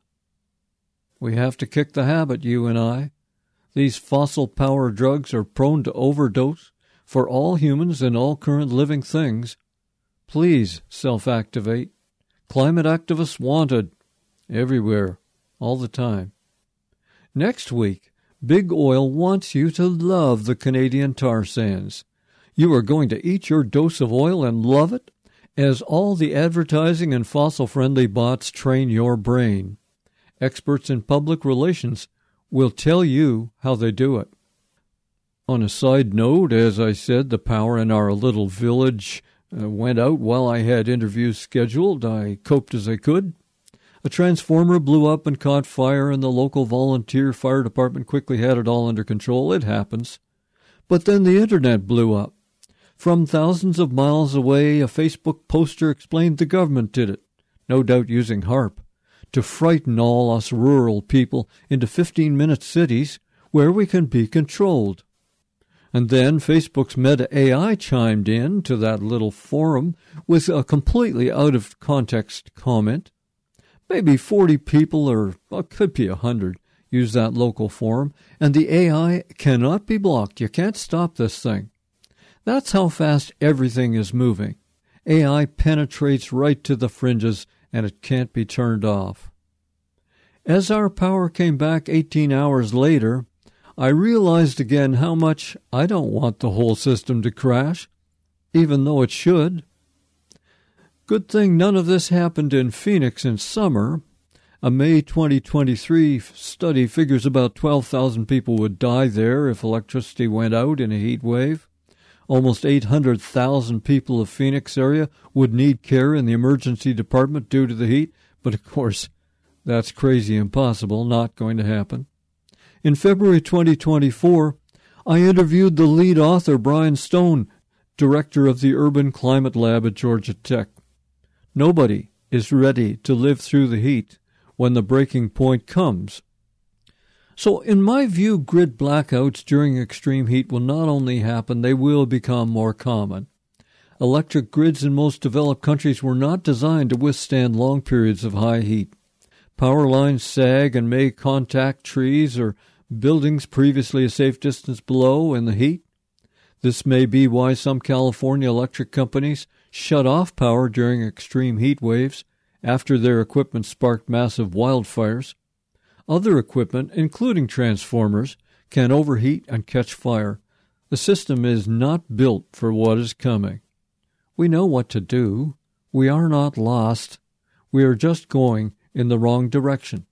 We have to kick the habit, you and I. These fossil power drugs are prone to overdose for all humans and all current living things. Please self-activate. Climate activists wanted. Everywhere. All the time. Next week, Big Oil wants you to love the Canadian tar sands. You are going to eat your dose of oil and love it, as all the advertising and fossil-friendly bots train your brain. Experts in public relations will tell you how they do it. On a side note, as I said, the power in our little village uh, went out while I had interviews scheduled. I coped as I could. A transformer blew up and caught fire, and the local volunteer fire department quickly had it all under control. It happens. But then the internet blew up. From thousands of miles away, a Facebook poster explained the government did it, no doubt using HAARP, to frighten all us rural people into fifteen-minute cities where we can be controlled. And then Facebook's Meta A I chimed in to that little forum with a completely out-of-context comment. Maybe forty people, or well, it could be a hundred, use that local forum, and the A I cannot be blocked. You can't stop this thing. That's how fast everything is moving. A I penetrates right to the fringes, and it can't be turned off. As our power came back eighteen hours later, I realized again how much I don't want the whole system to crash, even though it should. Good thing none of this happened in Phoenix in summer. A May twenty twenty-three study figures about twelve thousand people would die there if electricity went out in a heat wave. Almost eight hundred thousand people of Phoenix area would need care in the emergency department due to the heat, but of course, that's crazy impossible, not going to happen. In February twenty twenty-four, I interviewed the lead author, Brian Stone, director of the Urban Climate Lab at Georgia Tech. Nobody is ready to live through the heat when the breaking point comes. So, in my view, grid blackouts during extreme heat will not only happen, they will become more common. Electric grids in most developed countries were not designed to withstand long periods of high heat. Power lines sag and may contact trees or buildings previously a safe distance below in the heat. This may be why some California electric companies shut off power during extreme heat waves after their equipment sparked massive wildfires. Other equipment, including transformers, can overheat and catch fire. The system is not built for what is coming. We know what to do. We are not lost. We are just going in the wrong direction.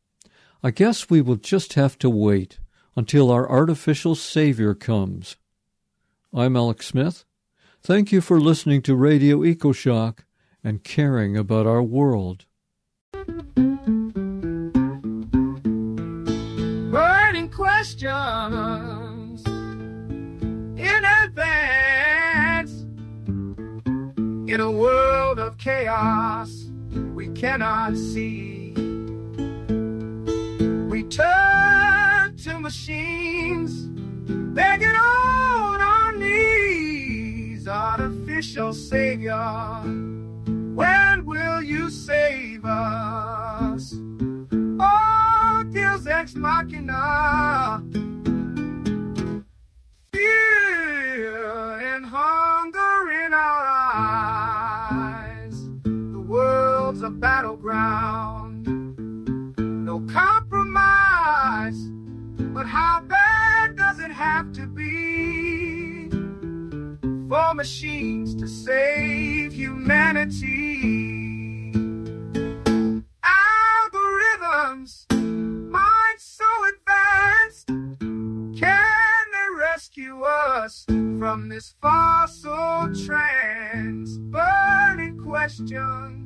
I guess we will just have to wait until our artificial savior comes. I'm Alex Smith. Thank you for listening to Radio EcoShock and caring about our world.
Burning questions in advance. In a world of chaos we cannot see, we turn to machines, begging on our knees. Artificial savior, when will you save us? Oh, Deus ex machina, fear and hunger in our eyes. The world's a battleground, no compromise. But how bad does it have to be for machines to save humanity? I from this fossil trance. Burning questions